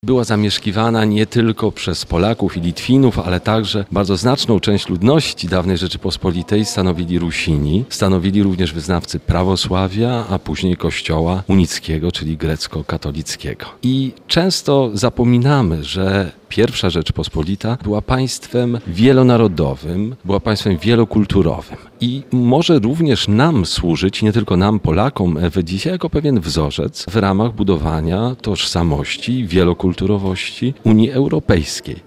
Była zamieszkiwana nie tylko przez Polaków i Litwinów, ale także bardzo znaczną część ludności dawnej Rzeczypospolitej stanowili Rusini. Stanowili również wyznawcy prawosławia, a później kościoła unickiego, czyli grecko-katolickiego. I często zapominamy, że pierwsza Rzeczpospolita była państwem wielonarodowym, była państwem wielokulturowym. I może również nam służyć, nie tylko nam, Polakom, dzisiaj jako pewien wzorzec w ramach budowania tożsamości, wielokulturowości Unii Europejskiej.